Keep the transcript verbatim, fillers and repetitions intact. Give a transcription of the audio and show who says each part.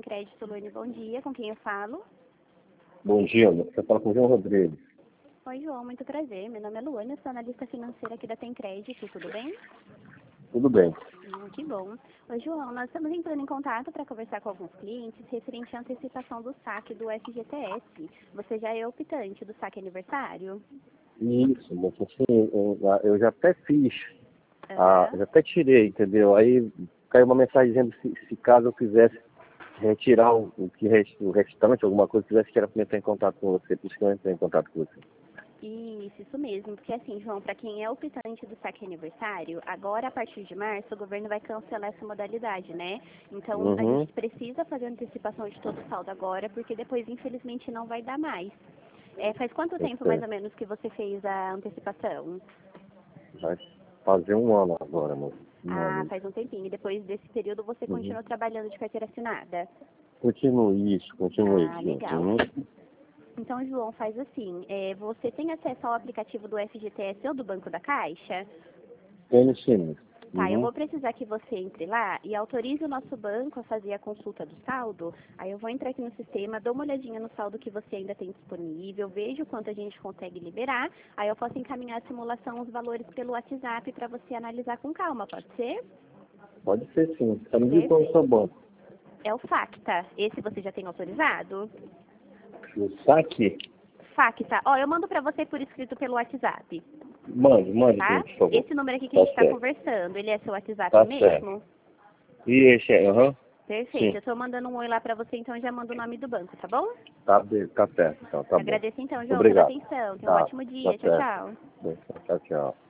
Speaker 1: Crédito, Luane, bom dia. Com quem eu falo?
Speaker 2: Bom dia, você fala com o João Rodrigues.
Speaker 1: Oi, João, muito prazer. Meu nome é Luane, eu sou analista financeira aqui da Tem Crédito, tudo bem?
Speaker 2: Tudo bem.
Speaker 1: Hum, que bom. Oi, João, nós estamos entrando em contato para conversar com alguns clientes referente à antecipação do saque do F G T S. Você já é optante do saque aniversário?
Speaker 2: Isso, moça, assim, eu, eu já até fiz, ah,
Speaker 1: Aham.
Speaker 2: já até tirei, entendeu? Aí caiu uma mensagem dizendo se, se caso eu quisesse retirar o, o, que rest, o restante, alguma coisa, quisesse que era para entrar em contato com você, por isso que eu entrei em contato com você.
Speaker 1: Isso, isso mesmo, porque assim, João, para quem é optante do saque aniversário, agora a partir de março o governo vai cancelar essa modalidade, né? Então a
Speaker 2: Uhum.
Speaker 1: gente precisa fazer a antecipação de todo o saldo agora, porque depois infelizmente não vai dar mais. É, faz quanto
Speaker 2: Eu
Speaker 1: tempo mais
Speaker 2: sei.
Speaker 1: ou menos que você fez a antecipação?
Speaker 2: Vai fazer um ano agora, moça. Um
Speaker 1: Ah,
Speaker 2: ano.
Speaker 1: faz um tempinho. E depois desse período você
Speaker 2: Uhum.
Speaker 1: continuou trabalhando de carteira assinada?
Speaker 2: Continue isso, continue
Speaker 1: Ah,
Speaker 2: isso.
Speaker 1: legal.
Speaker 2: Uhum.
Speaker 1: Então, João, faz assim, é, você tem acesso ao aplicativo do F G T S ou do Banco da Caixa?
Speaker 2: Tenho sim.
Speaker 1: Tá, eu
Speaker 2: Uhum.
Speaker 1: vou precisar que você entre lá e autorize o nosso banco a fazer a consulta do saldo. Aí eu vou entrar aqui no sistema, dou uma olhadinha no saldo que você ainda tem disponível, vejo quanto a gente consegue liberar. Aí eu posso encaminhar a simulação, os valores pelo WhatsApp para você analisar com calma, pode ser?
Speaker 2: Pode ser sim. Só me diga qual é o seu
Speaker 1: Perfeito.
Speaker 2: banco.
Speaker 1: É o Facta. Esse você já tem autorizado?
Speaker 2: O saque?
Speaker 1: Facta. Ó, eu mando para você por escrito pelo WhatsApp,
Speaker 2: Mande, mande sim,
Speaker 1: tá?
Speaker 2: por favor.
Speaker 1: Esse número aqui que a
Speaker 2: Tá
Speaker 1: gente está
Speaker 2: certo.
Speaker 1: conversando, ele é seu WhatsApp
Speaker 2: Tá certo.
Speaker 1: mesmo?
Speaker 2: E esse é, aham.
Speaker 1: Perfeito.
Speaker 2: Sim.
Speaker 1: Eu tô mandando um oi lá pra você, então eu já mando o nome do banco, tá bom?
Speaker 2: Tá, be- tá certo, então, tá bom.
Speaker 1: Agradeço então, João, pela
Speaker 2: Obrigado.
Speaker 1: atenção. Tenha um
Speaker 2: Tá,
Speaker 1: ótimo
Speaker 2: tá
Speaker 1: dia. Tchau,
Speaker 2: certo.
Speaker 1: tchau.
Speaker 2: Tchau, tchau.